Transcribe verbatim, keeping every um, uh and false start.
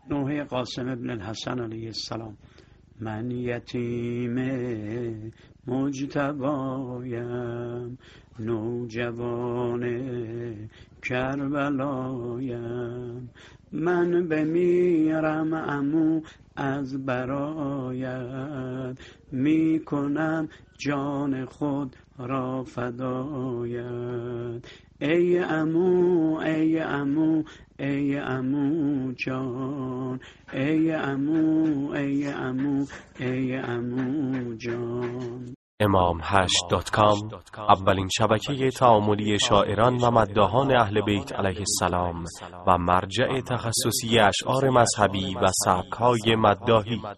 نوحه قاسم ابن الحسن علیه السلام. من یتیم مجتبایم، نوجوان کربلایم. من بمیرم عمو از برایت، می کنم جان خود را فدایت. ای عمو ای عمو ای عمو جان، ای عمو ای عمو ای عمو جان. امام هشت دات کام اولین شبکه تعاملی شاعران و مداحان اهل بیت علیه السلام و مرجع تخصصی اشعار مذهبی و سبک‌های مداحی.